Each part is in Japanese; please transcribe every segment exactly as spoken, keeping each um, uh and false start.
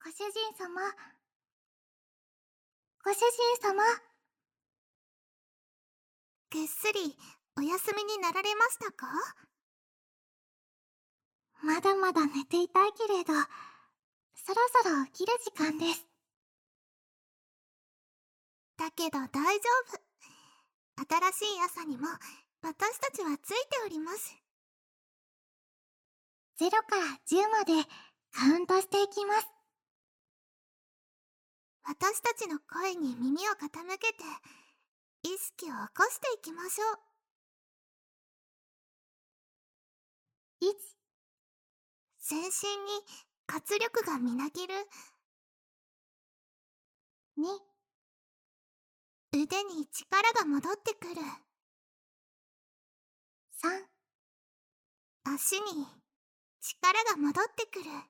ご主人様、ご主人様。 ぐっすりお休みになられましたか？ まだまだ寝ていたいけれど、そろそろ起きる時間です。 だけど大丈夫。新しい朝にも私たちはついております。 ゼロからじゅうまでカウントしていきます。 私たちの声に耳を傾けて意識を起こしていきましょう。 いち、 全身に活力がみなぎる。 に、 腕に力が戻ってくる。 さん、 足に力が戻ってくる。 よ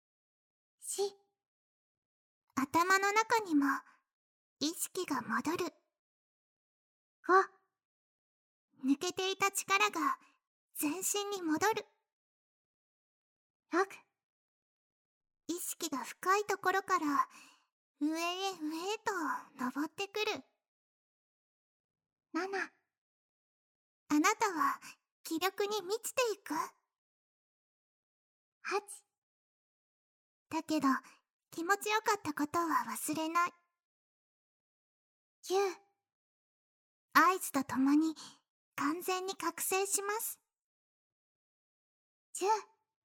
頭の中にも意識が戻る。 ご、 抜けていた力が全身に戻る。 ろく、 意識が深いところから上へ上へと登ってくる。 なな、 あなたは気力に満ちていく。 はち、 だけど気持ちよかったことは忘れない。 きゅう、 合図とともに完全に覚醒します。 じゅう。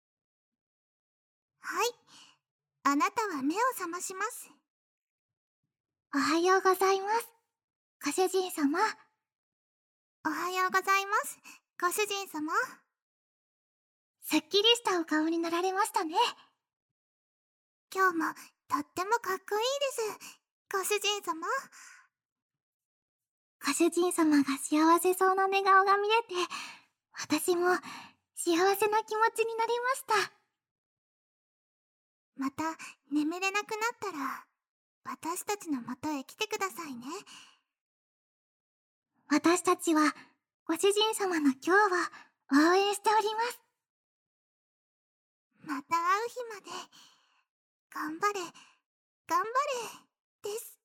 はい、あなたは目を覚まします。 おはようございます、ご主人様。 おはようございます、ご主人様。 すっきりしたお顔になられましたね。 今日もとってもかっこいいです、ご主人様。 ご主人様が幸せそうな寝顔が見れて、私も幸せな気持ちになりました。 また眠れなくなったら私たちの元へ来てくださいね。 私たちはご主人様の今日は応援しております。 また会う日まで頑張れ頑張れです。